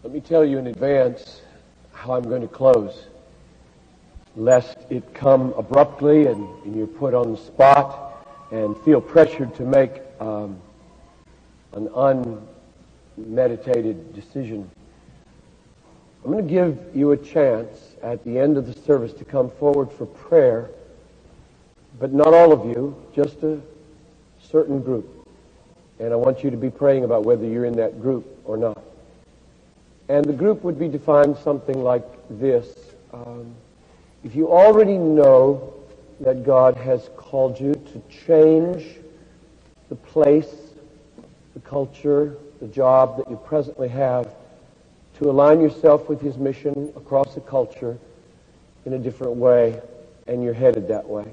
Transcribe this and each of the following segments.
Let me tell you in advance how I'm going to close, lest it come abruptly and you're put on the spot and feel pressured to make an unmeditated decision. I'm going to give you a chance at the end of the service to come forward for prayer, but not all of you, just a certain group. And I want you to be praying about whether you're in that group or not. And the group would be defined something like this. If you already know that God has called you to change the place, the culture, the job that you presently have, to align yourself with His mission across the culture in a different way, and you're headed that way.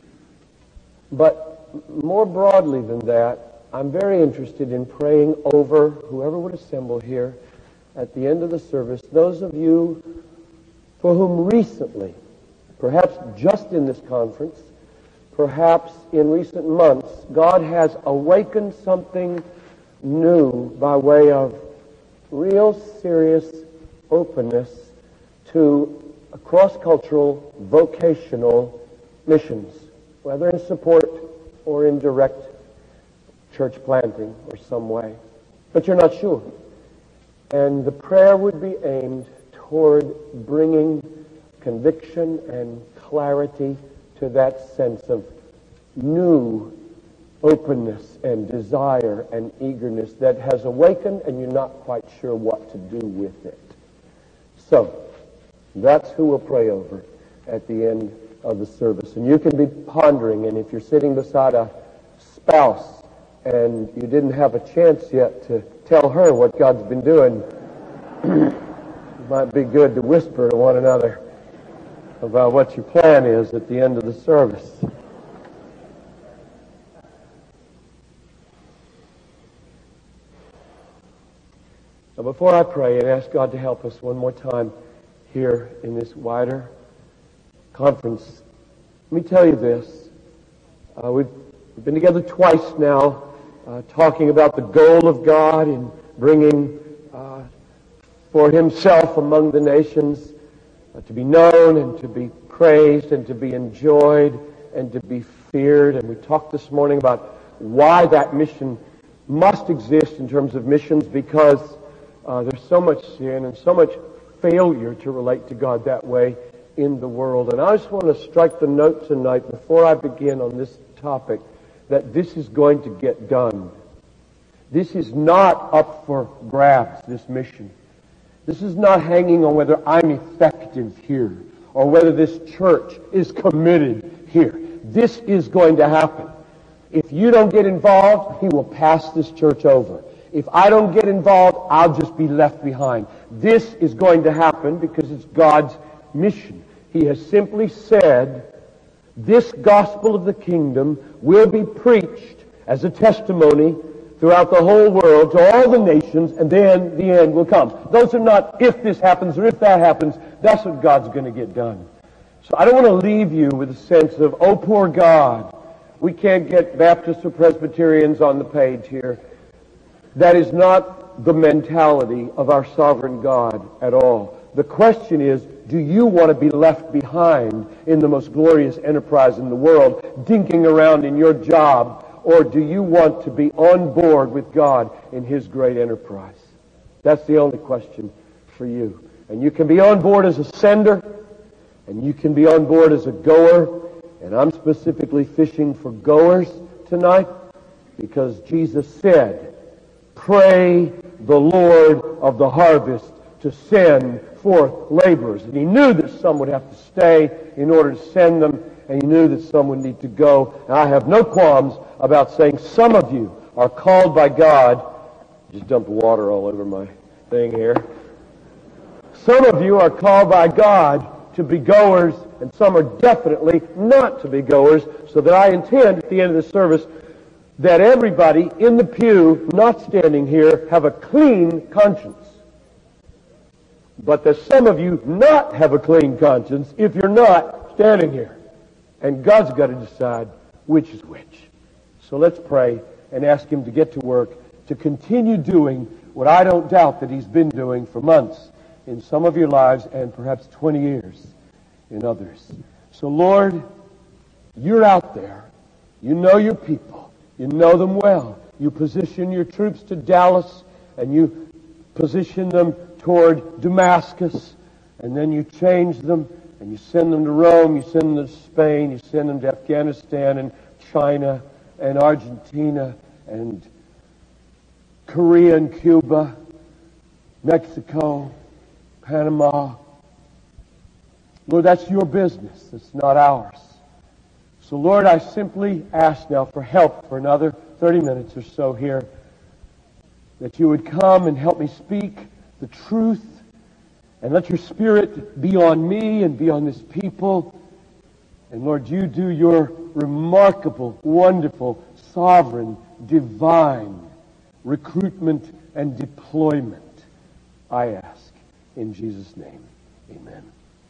But more broadly than that, I'm very interested in praying over whoever would assemble here at the end of the service, those of you for whom recently, perhaps just in this conference, perhaps in recent months, God has awakened something new by way of real serious openness to a cross-cultural vocational missions, whether in support or in direct church planting or some way. But you're not sure. And the prayer would be aimed toward bringing conviction and clarity to that sense of new openness and desire and eagerness that has awakened and you're not quite sure what to do with it. So, that's who we'll pray over at the end of the service. And you can be pondering, and if you're sitting beside a spouse and you didn't have a chance yet to tell her what God's been doing, it might be good to whisper to one another about what your plan is at the end of the service. Now, before I pray and ask God to help us one more time here in this wider conference, let me tell you this. We've been together twice now talking about the goal of God in bringing for Himself among the nations to be known and to be praised and to be enjoyed and to be feared. And we talked this morning about why that mission must exist in terms of missions, because there's so much sin and so much failure to relate to God that way in the world. And I just want to strike the note tonight before I begin on this topic that this is going to get done. This is not up for grabs, this mission. This is not hanging on whether I'm effective here or whether this church is committed here. This is going to happen. If you don't get involved, He will pass this church over. If I don't get involved, I'll just be left behind. This is going to happen because it's God's mission. He has simply said, this gospel of the kingdom will be preached as a testimony throughout the whole world to all the nations, and then the end will come. Those are not if this happens or if that happens. That's what God's going to get done. So I don't want to leave you with a sense of, oh, poor God. We can't get Baptists or Presbyterians on the page here. That is not the mentality of our sovereign God at all. The question is, do you want to be left behind in the most glorious enterprise in the world, dinking around in your job, or do you want to be on board with God in His great enterprise? That's the only question for you. And you can be on board as a sender, and you can be on board as a goer, and I'm specifically fishing for goers tonight because Jesus said, pray the Lord of the harvest to send forth laborers. And He knew that some would have to stay in order to send them, and He knew that some would need to go. And I have no qualms about saying some of you are called by God. Just dumped water all over my thing here. Some of you are called by God to be goers, and some are definitely not to be goers, so that I intend at the end of the service that everybody in the pew, not standing here, have a clean conscience. But that some of you not have a clean conscience if you're not standing here. And God's got to decide which is which. So let's pray and ask Him to get to work, to continue doing what I don't doubt that He's been doing for months in some of your lives and perhaps 20 years in others. So Lord, You're out there. You know your people. You know them well. You position your troops to Dallas, and you position them toward Damascus, and then you change them, and you send them to Rome, you send them to Spain, you send them to Afghanistan and China and Argentina and Korea and Cuba, Mexico, Panama. Lord, that's your business. It's not ours. So, Lord, I simply ask now for help for another 30 minutes or so here, that you would come and help me speak the truth, and let your Spirit be on me and be on this people. And, Lord, you do your remarkable, wonderful, sovereign, divine recruitment and deployment, I ask. In Jesus' name, amen.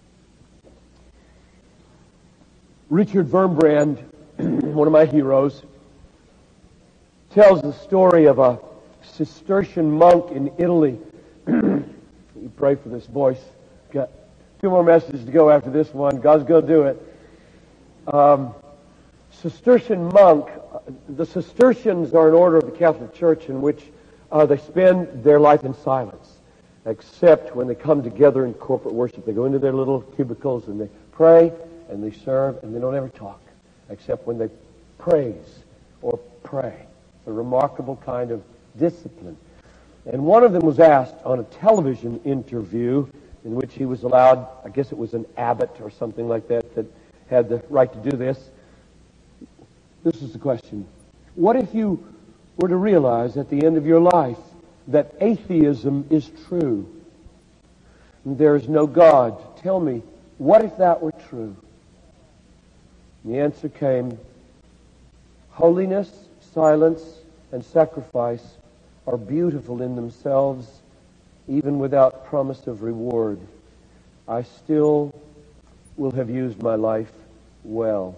Richard Wurmbrand, one of my heroes, tells the story of a Cistercian monk in Italy. You pray for this voice. Got two more messages to go after this one. God's going to do it. Cistercian monk. The Cistercians are an order of the Catholic Church in which they spend their life in silence, except when they come together in corporate worship. They go into their little cubicles and they pray and they serve, and they don't ever talk, except when they praise or pray. It's a remarkable kind of discipline. And one of them was asked on a television interview in which he was allowed, I guess it was an abbot or something like that, that had the right to do this. This is the question. What if you were to realize at the end of your life that atheism is true? And there is no God. Tell me, what if that were true? And the answer came, holiness, silence, and sacrifice are beautiful in themselves, even without promise of reward. I still will have used my life well.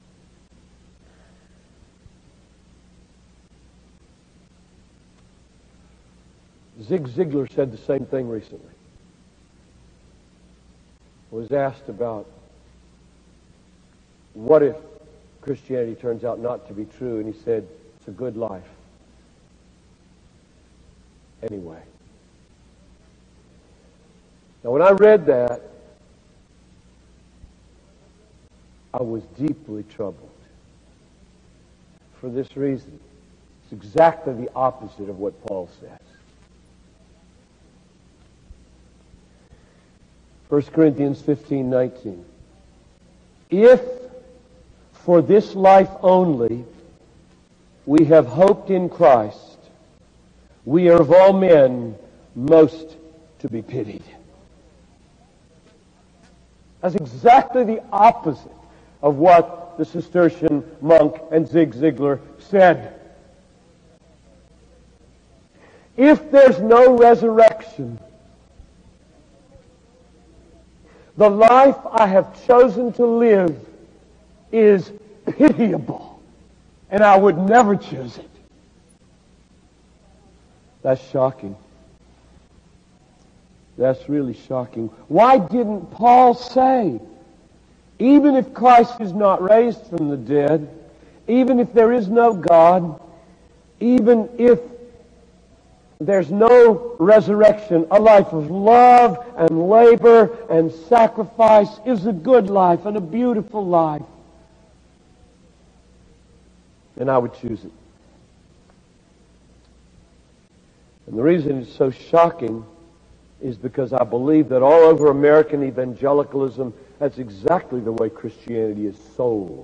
Zig Ziglar said the same thing recently. Was asked about what if Christianity turns out not to be true, and he said, it's a good life. Anyway. Now when I read that, I was deeply troubled. For this reason. It's exactly the opposite of what Paul says. 1 Corinthians 15:19. If for this life only we have hoped in Christ, we are of all men most to be pitied. That's exactly the opposite of what the Cistercian monk and Zig Ziglar said. If there's no resurrection, the life I have chosen to live is pitiable, and I would never choose it. That's shocking. That's really shocking. Why didn't Paul say, even if Christ is not raised from the dead, even if there is no God, even if there's no resurrection, a life of love and labor and sacrifice is a good life and a beautiful life. And I would choose it. And the reason it's so shocking is because I believe that all over American evangelicalism, that's exactly the way Christianity is sold.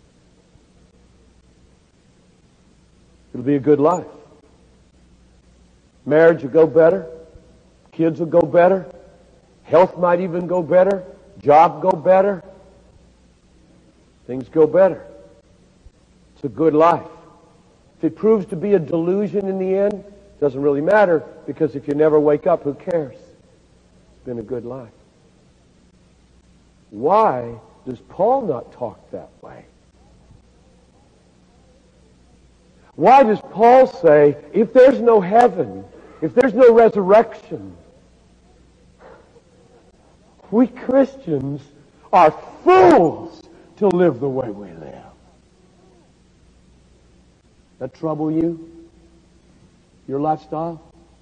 It'll be a good life. Marriage will go better. Kids will go better. Health might even go better. Job go better. Things go better. It's a good life. If it proves to be a delusion in the end, it doesn't really matter, because if you never wake up, who cares? It's been a good life. Why does Paul not talk that way? Why does Paul say, if there's no heaven, if there's no resurrection, we Christians are fools to live the way we live. That trouble you? Your lifestyle?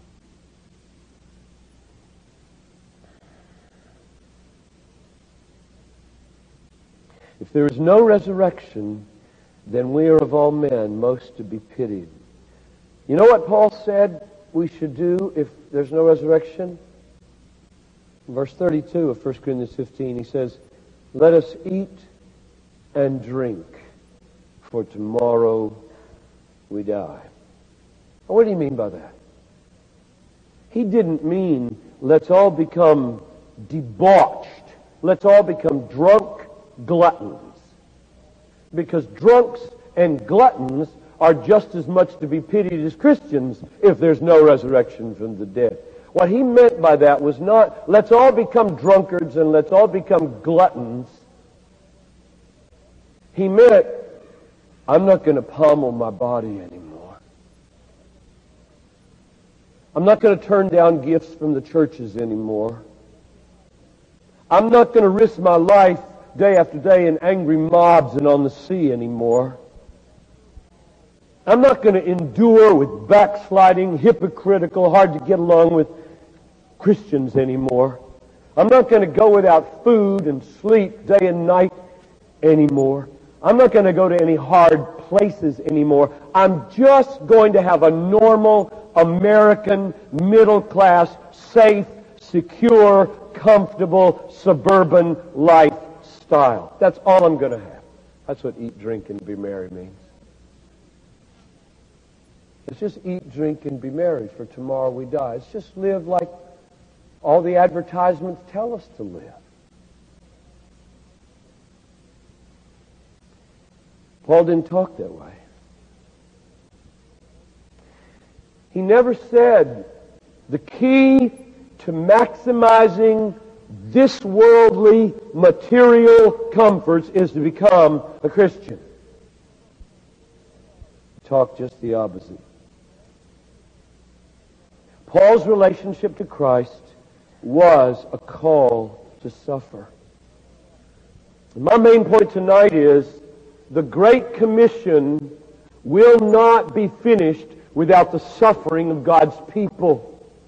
If there is no resurrection, then we are of all men most to be pitied. You know what Paul said we should do if there's no resurrection? In verse 32 of 1 Corinthians 15, he says, "Let us eat and drink, for tomorrow we die." Now, what do you mean by that? He didn't mean let's all become debauched. Let's all become drunk gluttons. Because drunks and gluttons are just as much to be pitied as Christians if there's no resurrection from the dead. What he meant by that was not let's all become drunkards and let's all become gluttons. He meant I'm not going to pummel my body anymore. I'm not going to turn down gifts from the churches anymore. I'm not going to risk my life day after day in angry mobs and on the sea anymore. I'm not going to endure with backsliding, hypocritical, hard to get along with Christians anymore. I'm not going to go without food and sleep day and night anymore. I'm not going to go to any hard places anymore. I'm just going to have a normal American middle class, safe, secure, comfortable, suburban lifestyle. That's all I'm going to have. That's what eat, drink, and be merry means. Let's just eat, drink, and be merry, for tomorrow we die. Let's just live like all the advertisements tell us to live. Paul didn't talk that way. He never said the key to maximizing this worldly material comforts is to become a Christian. He talked just the opposite. Paul's relationship to Christ was a call to suffer. And my main point tonight is the Great Commission will not be finished without the suffering of God's people.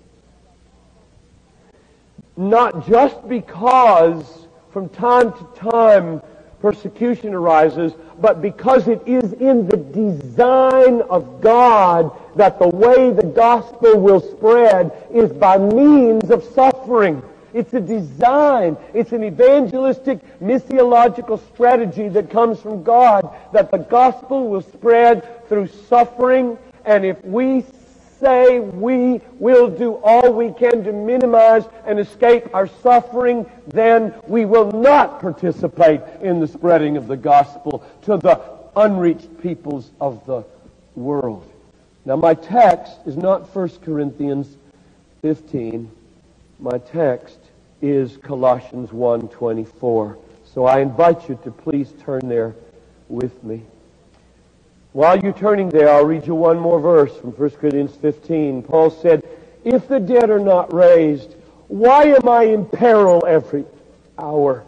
Not just because from time to time persecution arises, but because it is in the design of God that the way the gospel will spread is by means of suffering. It's a design. It's an evangelistic, missiological strategy that comes from God, that the gospel will spread through suffering. And if we say we will do all we can to minimize and escape our suffering, then we will not participate in the spreading of the gospel to the unreached peoples of the world. Now, my text is not 1 Corinthians 15. My text is Colossians 1:24. So I invite you to please turn there with me. While you're turning there, I'll read you one more verse from 1 Corinthians 15. Paul said, "If the dead are not raised, why am I in peril every hour?"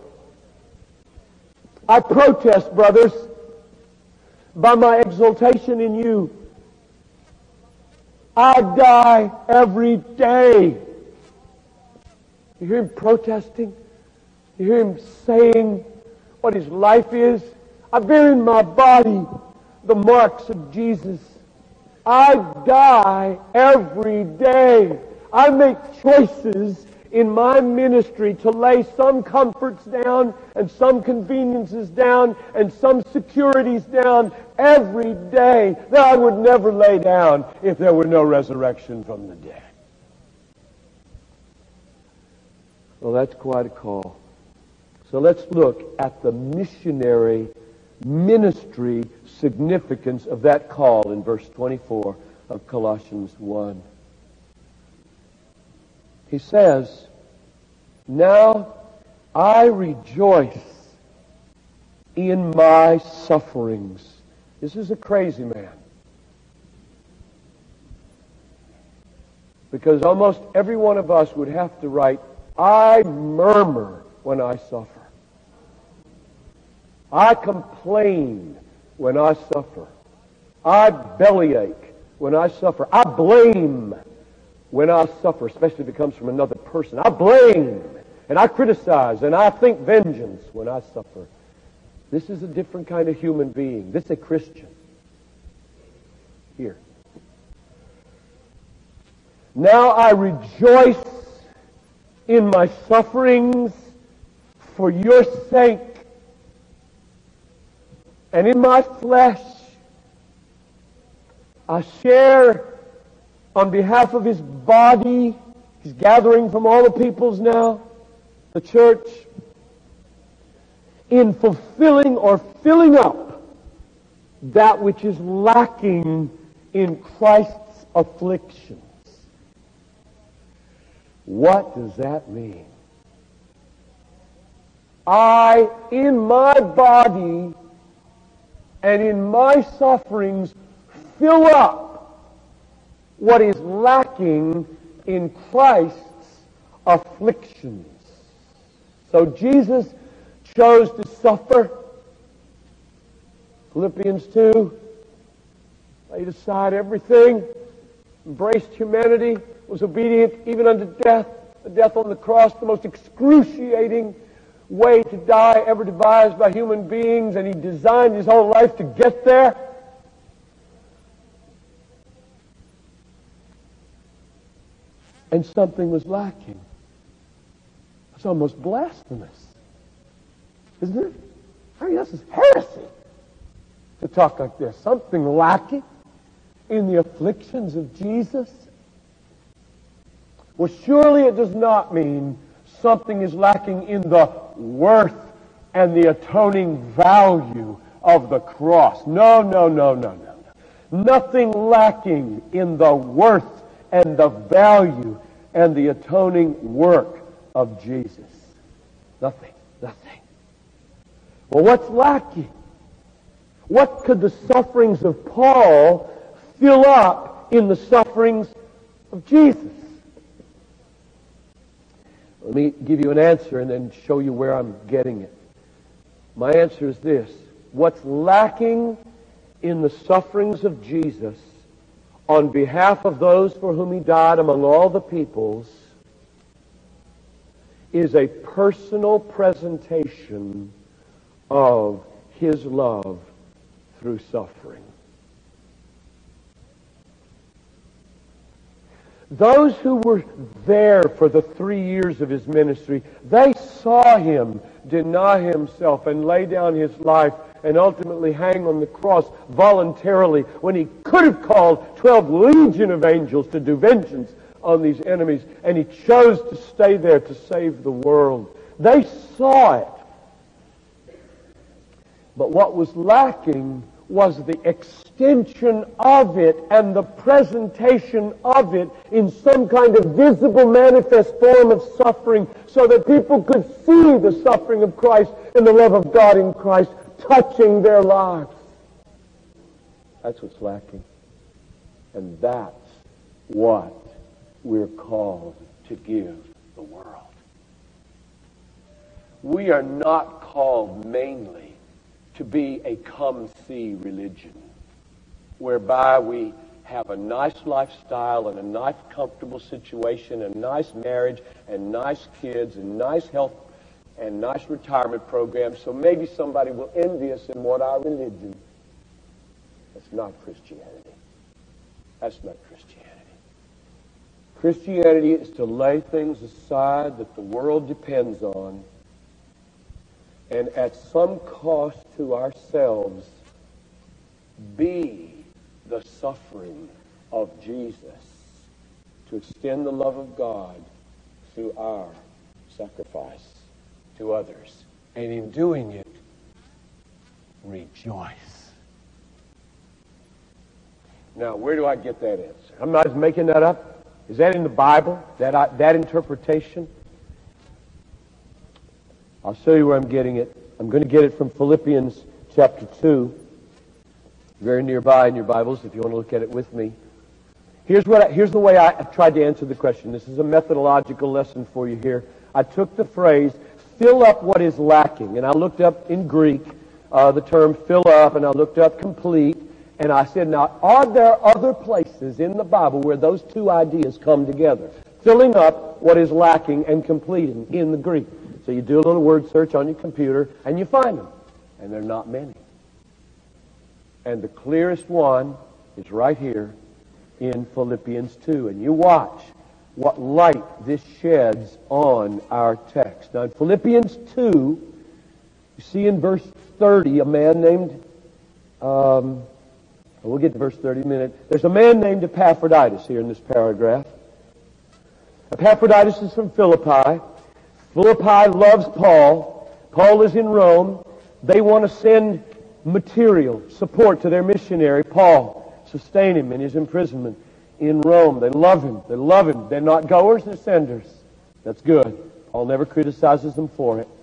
I protest, brothers, by my exultation in you. I die every day. You hear him protesting? You hear him saying what his life is? I bear in my body the marks of Jesus. I die every day. I make choices in my ministry to lay some comforts down and some conveniences down and some securities down every day that I would never lay down if there were no resurrection from the dead. Well, that's quite a call. So let's look at the missionary ministry significance of that call in verse 24 of Colossians 1. He says, "Now I rejoice in my sufferings." This is a crazy man. Because almost every one of us would have to write, I murmur when I suffer. I complain when I suffer. I bellyache when I suffer. I blame when I suffer, especially if it comes from another person. I blame and I criticize and I think vengeance when I suffer. This is a different kind of human being. This is a Christian. Here. Now I rejoice in my sufferings for your sake, and in my flesh I share on behalf of his body. He's gathering from all the peoples now, the church, in fulfilling or filling up that which is lacking in Christ's afflictions. What does that mean? I, in my body and in my sufferings, fill up what is lacking in Christ's afflictions. So Jesus chose to suffer. Philippians 2, laid aside everything, embraced humanity, was obedient even unto death, the death on the cross, the most excruciating way to die ever devised by human beings, and he designed his whole life to get there. And something was lacking. It's almost blasphemous, isn't it? I mean, this is heresy to talk like this. Something lacking in the afflictions of Jesus. Well, surely it does not mean something is lacking in the worth and the atoning value of the cross. No. Nothing lacking in the worth and the value and the atoning work of Jesus. Nothing. Well, what's lacking? What could the sufferings of Paul fill up in the sufferings of Jesus? Let me give you an answer and then show you where I'm getting it. My answer is this. What's lacking in the sufferings of Jesus on behalf of those for whom he died among all the peoples is a personal presentation of his love through suffering. Those who were there for the 3 years of his ministry, they saw him deny himself and lay down his life and ultimately hang on the cross voluntarily when he could have called 12 legion of angels to do vengeance on these enemies, and he chose to stay there to save the world. They saw it. But what was lacking was the extension of it and the presentation of it in some kind of visible, manifest form of suffering so that people could see the suffering of Christ and the love of God in Christ touching their lives. That's what's lacking. And that's what we're called to give the world. We are not called mainly to be a come-see religion, whereby we have a nice lifestyle and a nice comfortable situation and nice marriage and nice kids and nice health and nice retirement programs, so maybe somebody will envy us and want our religion. That's not Christianity. That's not Christianity. Christianity is to lay things aside that the world depends on, and at some cost to ourselves, be the suffering of Jesus to extend the love of God through our sacrifice to others. And in doing it, rejoice. Now, where do I get that answer? I'm not making that up. Is that in the Bible, that interpretation? I'll show you where I'm getting it. I'm going to get it from Philippians chapter 2, very nearby in your Bibles if you want to look at it with me. Here's the way I tried to answer the question. This is a methodological lesson for you here. I took the phrase, fill up what is lacking, and I looked up in Greek the term fill up, and I looked up complete, and I said, now, are there other places in the Bible where those two ideas come together? Filling up what is lacking and completing in the Greek. So you do a little word search on your computer, and you find them. And there are not many. And the clearest one is right here in Philippians 2. And you watch what light this sheds on our text. Now in Philippians 2, you see in verse 30 a man named, we'll get to verse 30 in a minute. There's a man named Epaphroditus here in this paragraph. Epaphroditus is from Philippi. Philippi loves Paul. Paul is in Rome. They want to send material support to their missionary, Paul. Sustain him in his imprisonment in Rome. They love him. They love him. They're not goers, they're senders. That's good. Paul never criticizes them for it.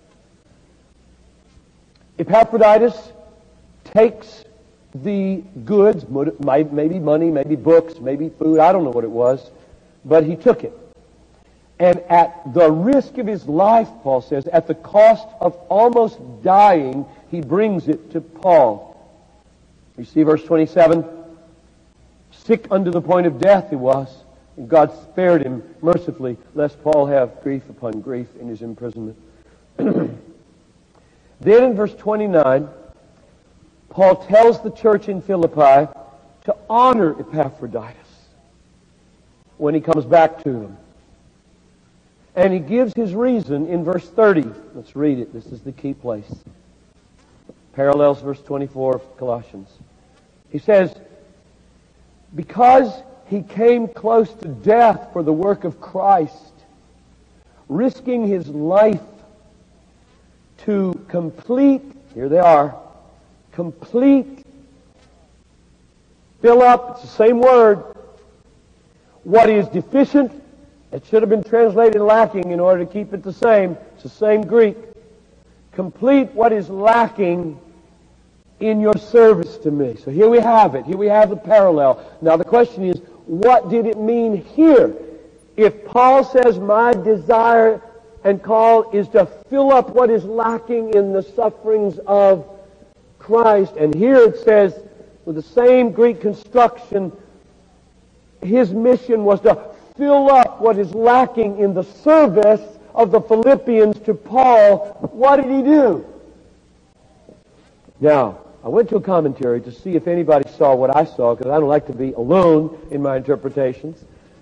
Epaphroditus takes the goods, maybe money, maybe books, maybe food, I don't know what it was, but he took it. And at the risk of his life, Paul says, at the cost of almost dying, he brings it to Paul. You see verse 27? Sick unto the point of death he was, and God spared him mercifully, lest Paul have grief upon grief in his imprisonment. Then in verse 29, Paul tells the church in Philippi to honor Epaphroditus when he comes back to them. And he gives his reason in verse 30. Let's read it. This is the key place. Parallels verse 24 of Colossians. He says, because he came close to death for the work of Christ, risking his life to complete, here they are, complete, fill up, it's the same word, what is deficient. It should have been translated lacking in order to keep it the same. It's the same Greek. Complete what is lacking in your service to me. So here we have it. Here we have the parallel. Now the question is, what did it mean here? If Paul says my desire and call is to fill up what is lacking in the sufferings of Christ, and here it says with the same Greek construction, his mission was to fill up what is lacking in the service of the Philippians to Paul. What did he do? Now, I went to a commentary to see if anybody saw what I saw, because I don't like to be alone in my interpretations.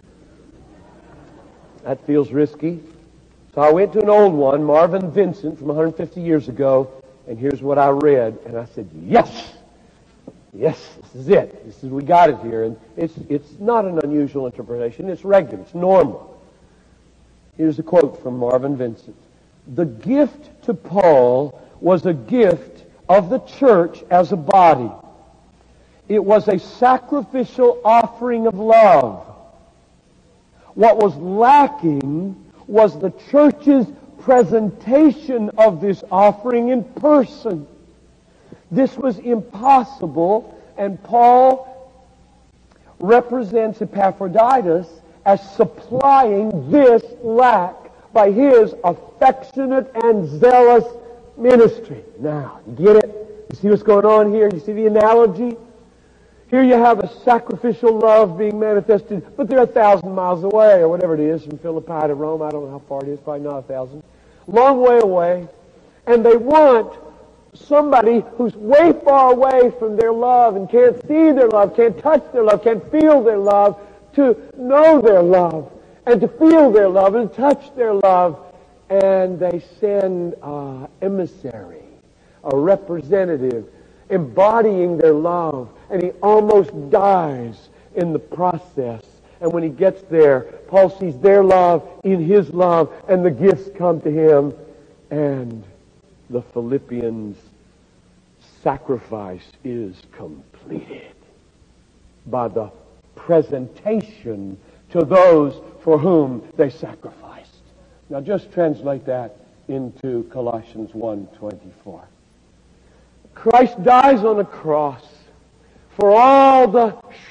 That feels risky. So I went to an old one, Marvin Vincent, from 150 years ago, and here's what I read. And I said, yes! Yes, this is it. We got it here. And it's not an unusual interpretation. It's regular. It's normal. Here's a quote from Marvin Vincent. The gift to Paul was a gift of the church as a body. It was a sacrificial offering of love. What was lacking was the church's presentation of this offering in person. This was impossible, and Paul represents Epaphroditus as supplying this lack by his affectionate and zealous ministry. Now, you get it? You see what's going on here? You see the analogy? Here you have a sacrificial love being manifested, but they're 1,000 miles away, or whatever it is, from Philippi to Rome. I don't know how far it is, probably not 1,000. Long way away. And they want somebody who's way far away from their love and can't see their love, can't touch their love, can't feel their love, to know their love and to feel their love and touch their love. And they send an emissary, a representative, embodying their love. And he almost dies in the process. And when he gets there, Paul sees their love in his love, and the gifts come to him. And the Philippians' sacrifice is completed by the presentation to those for whom they sacrificed. Now just translate that into Colossians 1:24. Christ dies on a cross for all the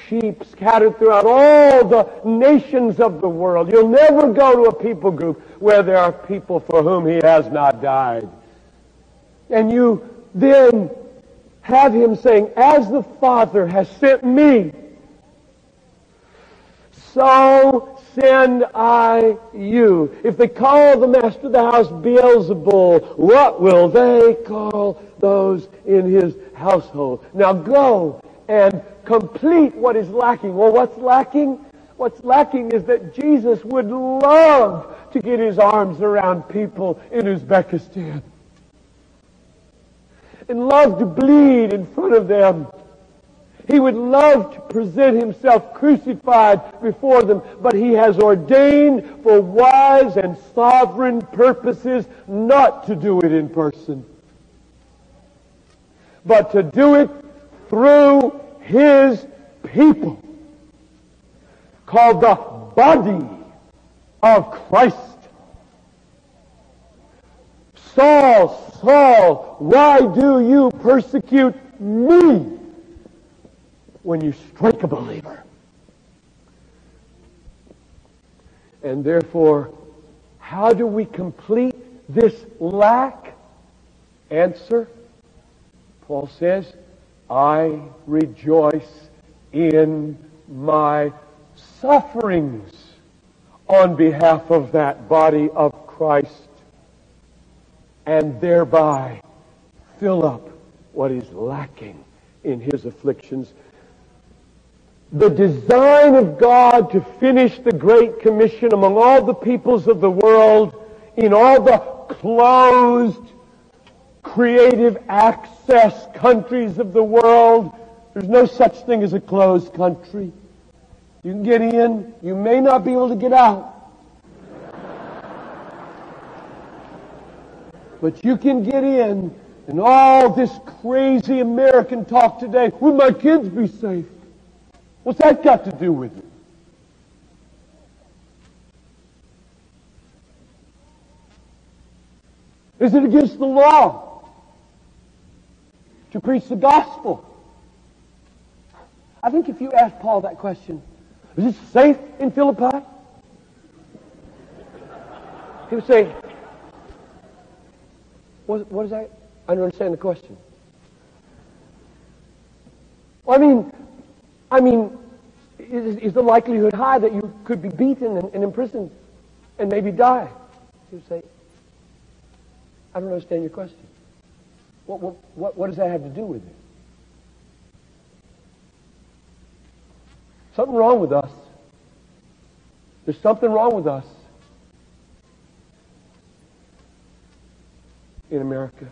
sheep scattered throughout all the nations of the world. You'll never go to a people group where there are people for whom He has not died. And you then have Him saying, as the Father has sent me, so send I you. If they call the master of the house Beelzebul, what will they call those in his household? Now go and complete what is lacking. Well, what's lacking? What's lacking is that Jesus would love to get His arms around people in Uzbekistan and love to bleed in front of them. He would love to present Himself crucified before them, but He has ordained for wise and sovereign purposes not to do it in person, but to do it through His people, called the body of Christ. Saul, Saul, why do you persecute me? When you strike a believer. And therefore, how do we complete this lack? Answer, Paul says, I rejoice in my sufferings on behalf of that body of Christ, and thereby fill up what is lacking in His afflictions. The design of God to finish the Great Commission among all the peoples of the world, in all the closed, creative access countries of the world. There's no such thing as a closed country. You can get in, you may not be able to get out. But you can get in, and all this crazy American talk today, will my kids be safe? What's that got to do with it? Is it against the law to preach the gospel? I think if you ask Paul that question, is it safe in Philippi? He would say, what is that? I don't understand the question. Well, I mean, is the likelihood high that you could be beaten and imprisoned and maybe die? He would say, I don't understand your question. What does that have to do with it? Something wrong with us. There's something wrong with us in America.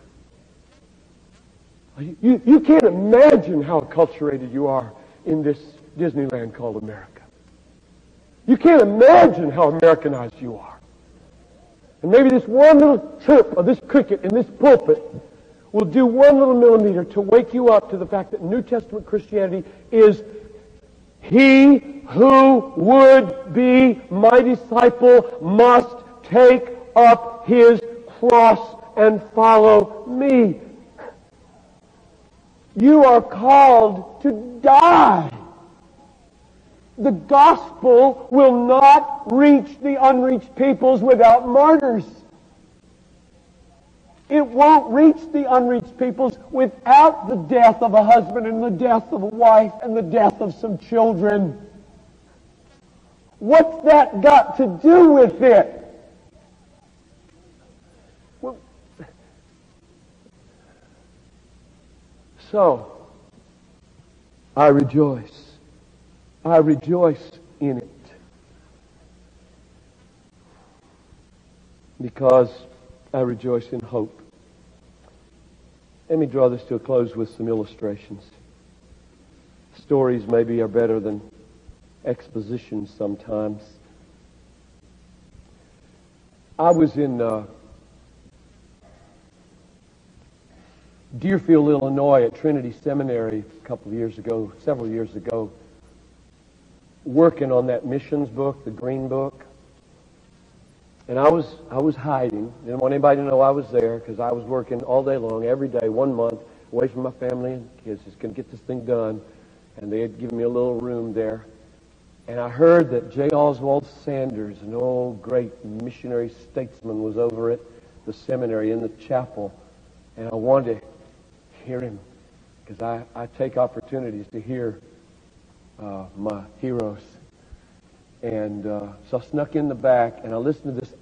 You can't imagine how acculturated you are in this Disneyland called America. You can't imagine how Americanized you are. And maybe this one little chirp of this cricket in this pulpit will do 1 little millimeter to wake you up to the fact that New Testament Christianity is he who would be my disciple must take up his cross and follow me. You are called to die. The gospel will not reach the unreached peoples without martyrs. It won't reach the unreached peoples without the death of a husband and the death of a wife and the death of some children. What's that got to do with it? Well, so, I rejoice. I rejoice in it. Because I rejoice in hope. Let me draw this to a close with some illustrations. Stories maybe are better than expositions sometimes. I was in Deerfield, Illinois at Trinity Seminary several years ago, working on that missions book, the Green Book. And I was hiding. Didn't want anybody to know I was there because I was working all day long, every day, 1 month, away from my family and kids, just going to get this thing done. and they had given me a little room there. And I heard that J. Oswald Sanders, an old great missionary statesman, was over at the seminary in the chapel. And I wanted to hear him, because I take opportunities to hear my heroes. And so I snuck in the back, and I listened to this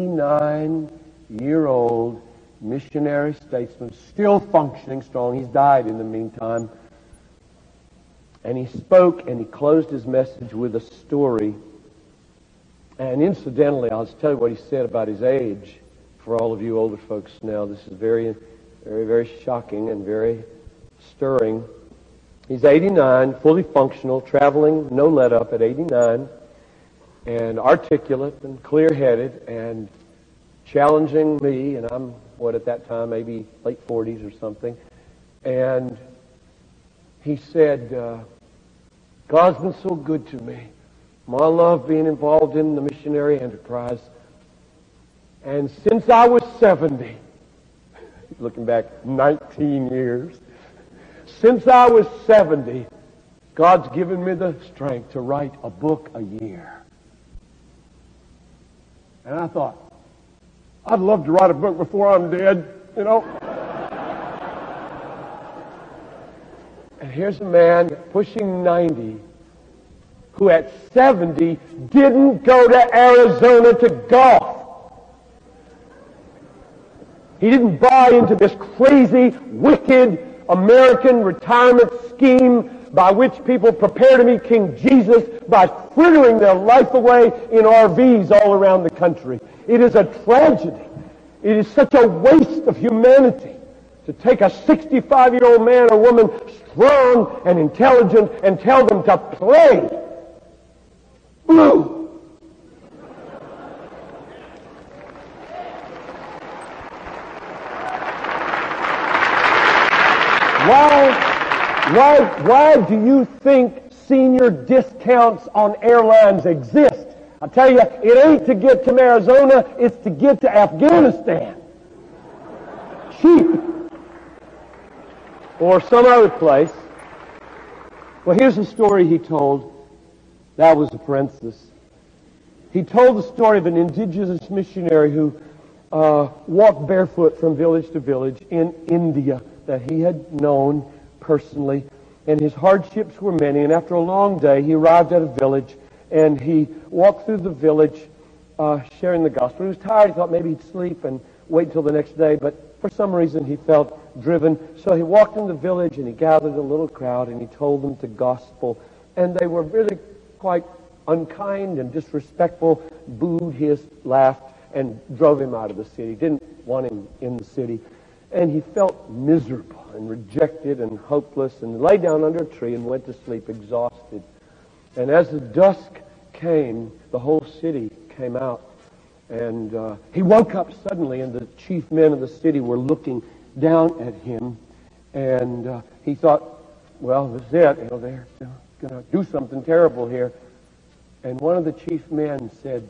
89-year-old missionary statesman, still functioning strong. He's died in the meantime. And he spoke, and he closed his message with a story. And incidentally, I'll just tell you what he said about his age. For all of you older folks now, this is very, very, very shocking and very stirring. He's 89, fully functional, traveling, no let-up at 89, and articulate and clear-headed and challenging me, and I'm, at that time, maybe late 40s or something. And he said, God's been so good to me. I love being involved in the missionary enterprise. And since I was 70, looking back 19 years, since I was 70, God's given me the strength to write a book a year. And I thought, I'd love to write a book before I'm dead, you know. And here's a man pushing 90 who at 70 didn't go to Arizona to golf. He didn't buy into this crazy, wicked American retirement scheme by which people prepare to meet King Jesus by frittering their life away in RVs all around the country. It is a tragedy. It is such a waste of humanity to take a 65-year-old man or woman, strong and intelligent, and tell them to play. Blue. Why do you think senior discounts on airlines exist? I tell you, it ain't to get to Arizona, it's to get to Afghanistan. Cheap. Or some other place. Well, here's the story he told. That was a parenthesis. He told the story of an indigenous missionary who walked barefoot from village to village in India that he had known personally, and his hardships were many. And after a long day, he arrived at a village, and he walked through the village sharing the gospel. He was tired. He thought maybe he'd sleep and wait until the next day, but for some reason he felt driven. So he walked in the village, and he gathered a little crowd, and he told them the gospel. And they were really quite unkind and disrespectful, booed, hissed, laughed, and drove him out of the city. Didn't want him in the city. And he felt miserable and rejected and hopeless, and lay down under a tree and went to sleep exhausted. And as the dusk came, the whole city came out. And he woke up suddenly, and the chief men of the city were looking down at him. And he thought, well, this is it. You know, they're going to do something terrible here. And one of the chief men said,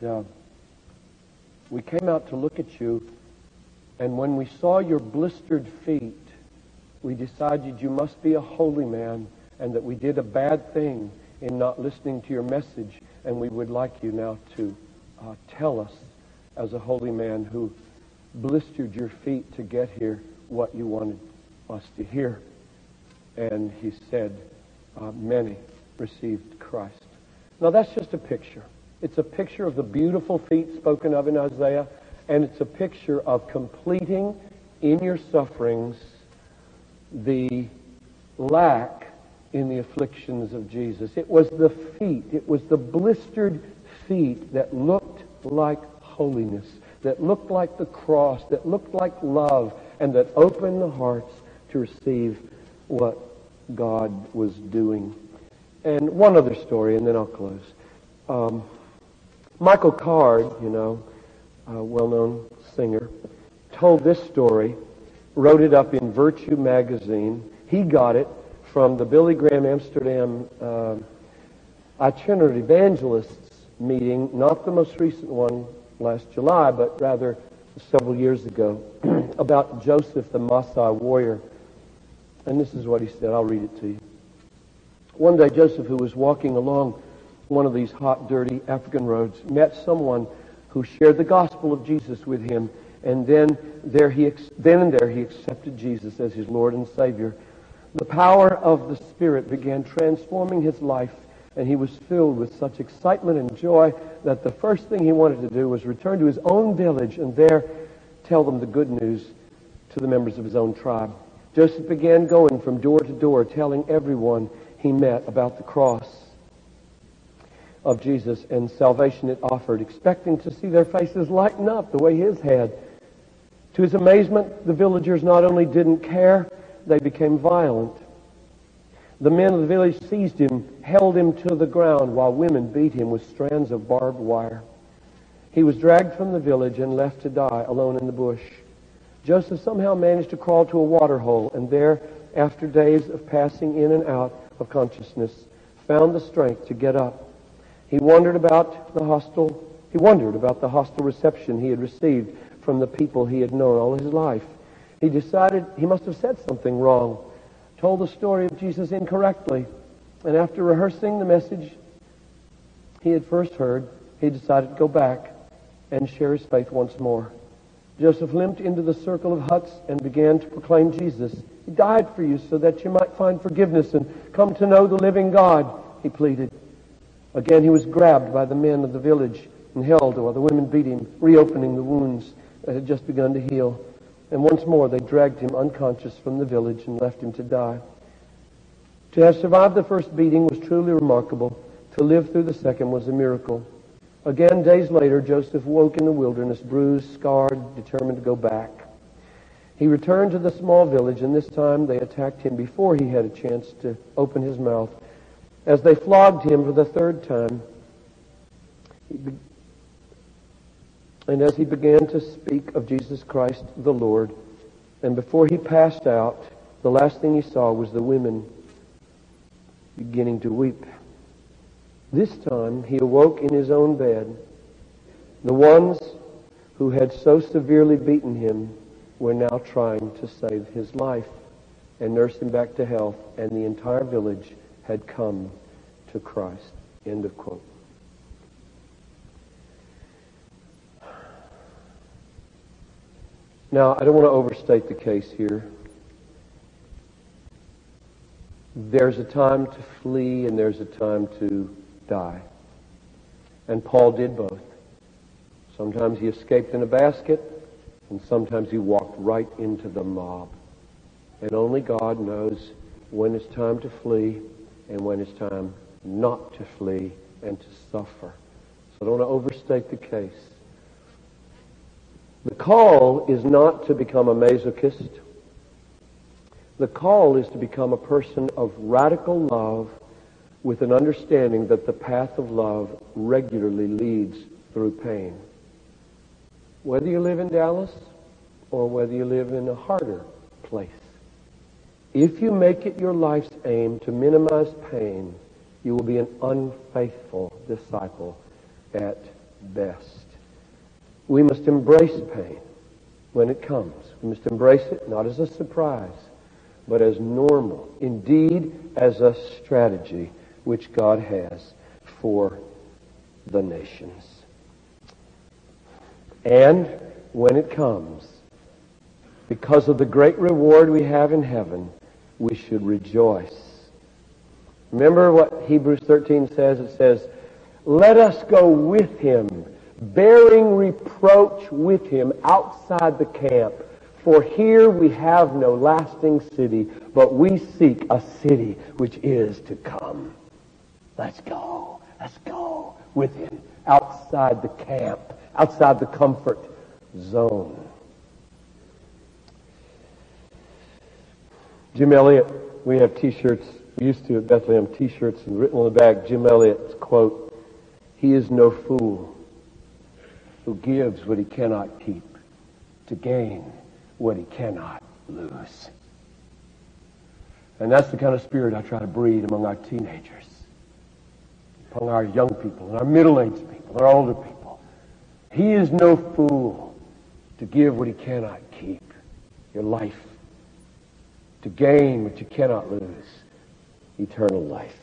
we came out to look at you, and when we saw your blistered feet, we decided you must be a holy man, and that we did a bad thing in not listening to your message, and we would like you now to tell us, as a holy man who blistered your feet to get here, what you wanted us to hear. And he said, many received Christ. Now that's just a picture. It's a picture of the beautiful feet spoken of in Isaiah, and it's a picture of completing in your sufferings the lack in the afflictions of Jesus. It was the feet, it was the blistered feet that looked like holiness, that looked like the cross, that looked like love, and that opened the hearts to receive what God was doing. And one other story, and then I'll close. Michael Card, a well-known singer, told this story, wrote it up in Virtue magazine. He got it from the Billy Graham Amsterdam itinerant evangelists meeting, not the most recent one last July, but rather several years ago, about Joseph the Maasai warrior. And this is what he said. I'll read it to you. One day, Joseph, who was walking along one of these hot, dirty African roads, met someone who shared the gospel of Jesus with him, and then and there he accepted Jesus as his Lord and Savior. The power of the Spirit began transforming his life, and he was filled with such excitement and joy that the first thing he wanted to do was return to his own village and there tell them the good news to the members of his own tribe. Joseph began going from door to door, telling everyone he met about the cross of Jesus and salvation it offered, expecting to see their faces lighten up the way his had. To his amazement, the villagers not only didn't care, they became violent. The men of the village seized him, held him to the ground, while women beat him with strands of barbed wire. He was dragged from the village and left to die alone in the bush. Joseph somehow managed to crawl to a water hole, and there, after days of passing in and out of consciousness, found the strength to get up. He wondered about the hostile reception he had received from the people he had known all his life. He decided he must have said something wrong, told the story of Jesus incorrectly, and after rehearsing the message he had first heard, he decided to go back and share his faith once more. Joseph limped into the circle of huts and began to proclaim Jesus. He died for you so that you might find forgiveness and come to know the living God, he pleaded. Again he was grabbed by the men of the village and held while the women beat him, reopening the wounds that had just begun to heal. And once more they dragged him unconscious from the village and left him to die. To have survived the first beating was truly remarkable. To live through the second was a miracle. Again, days later, Joseph woke in the wilderness, bruised, scarred, determined to go back. He returned to the small village, and this time they attacked him before he had a chance to open his mouth. As they flogged him for the third time, and as he began to speak of Jesus Christ the Lord, and before he passed out, the last thing he saw was the women beginning to weep. This time he awoke in his own bed. The ones who had so severely beaten him were now trying to save his life and nurse him back to health, and the entire village had come to Christ. End of quote. Now, I don't want to overstate the case here. There's a time to flee and there's a time to die. And Paul did both. Sometimes he escaped in a basket, and sometimes he walked right into the mob. And only God knows when it's time to flee and when it's time not to flee and to suffer. So I don't want to overstate the case. The call is not to become a masochist. The call is to become a person of radical love with an understanding that the path of love regularly leads through pain. Whether you live in Dallas or whether you live in a harder place, if you make it your life's aim to minimize pain, you will be an unfaithful disciple at best. We must embrace pain when it comes. We must embrace it not as a surprise, but as normal, indeed as a strategy which God has for the nations. And when it comes, because of the great reward we have in heaven, we should rejoice. Remember what Hebrews 13 says? It says, let us go with him, bearing reproach with him outside the camp. For here we have no lasting city, but we seek a city which is to come. Let's go with him outside the camp, outside the comfort zone. Jim Elliot, we have t-shirts, we used to at Bethlehem, t-shirts, and written on the back, Jim Elliot's quote, "He is no fool who gives what he cannot keep to gain what he cannot lose." And that's the kind of spirit I try to breed among our teenagers, among our young people, and our middle-aged people, and our older people. He is no fool to give what he cannot keep, your life, to gain what you cannot lose, eternal life.